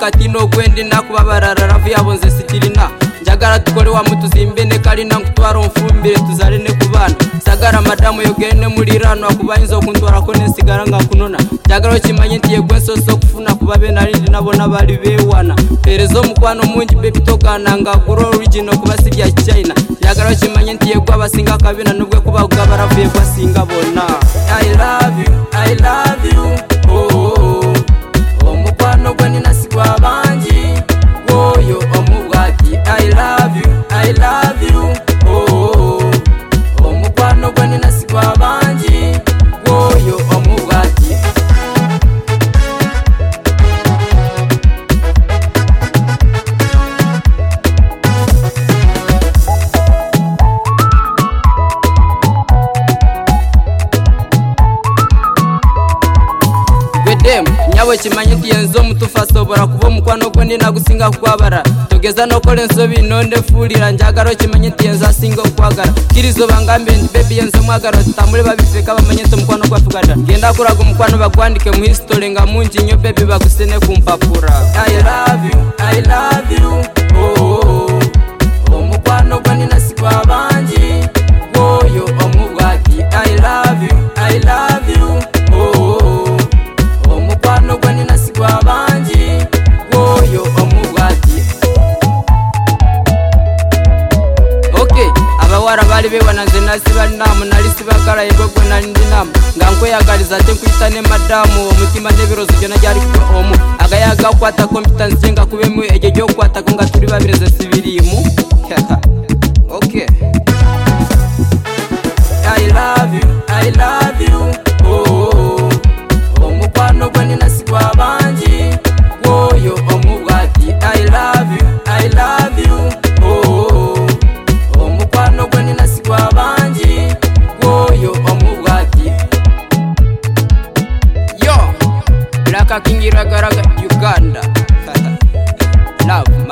katino gwendi nakubabarara rafu yabonze sitirina njagara tukore wa mutuzimbe ne kalina nkutwara umfumbire tuzarene kubana sagara madamu yogene mulirano akubayinzo kuntwara kone sigara ngakunona njagara kimanye ntiye gwensoso kufuna kubabe narindi nabona bali bewana perezo mukwano mungi baby tokana ngaguro original kubasibya China njagara kimanye ntiye gwabasinga kabina nubwe kubaga baravuye kwasinga bona I love you oh omukwano gwani nasigwa banji woyo omubwati I love you oh omukwano gwani nasigwa banji woyo omubwati nyawe kimanye tiyenzo mutufasa bora kubo mukwano gwani nagusinga kwabara togeza no kole nsobi nonde fulira njagaro kimanye tiyenzo asinga kwagara kirizo bangambe ndi baby yenzo mwagaro tamule babifeka bamanye to mukwano kwafugada genda kuraga mukwano bagwandike mu history nga munji nyo baby bagusene kumpapura I love you oh mukwano gwani nasikwa banji woyo omubwati I love you oh omukwano gwani nasigwa banji woyo omubwati okay abawara bali bewananze nasibali namu nalisibagala yegwe nalindinamu ngankweyagaliza ate nkwitane madamu omutima n'ebirozo byona gyali omu agayaga kwata competence nga kubemu ejo gyokwata kunga tuli babireze sibirimu okay I love you oh omukwano gwani nasigwa banji woyo omubwati I love you oh omukwano gwani nasigwa banji woyo omubwati yo Black King Ragaraga Uganda love